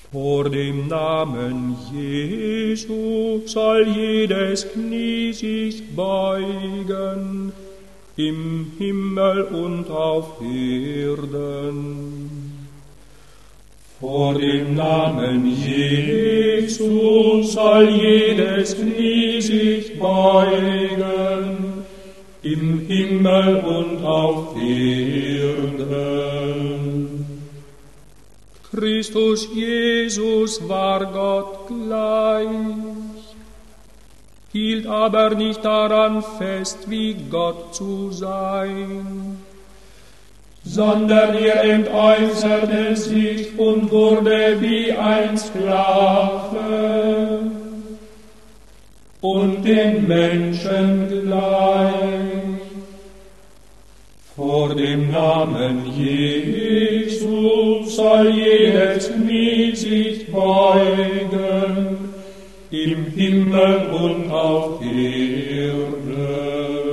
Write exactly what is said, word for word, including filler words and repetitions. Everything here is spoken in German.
Vor dem Namen Jesu soll jedes Knie sich beugen, im Himmel und auf Erden. Vor dem Namen Jesu soll jedes Knie sich beugen, im Himmel und auf Erden. Christus Jesus war Gott gleich, hielt aber nicht daran fest, wie Gott zu sein, sondern er entäußerte sich und wurde wie ein Sklave und den Menschen gleich. Vor dem Namen Jesu soll jedes Knie sich beugen, im Himmel und auf Erden.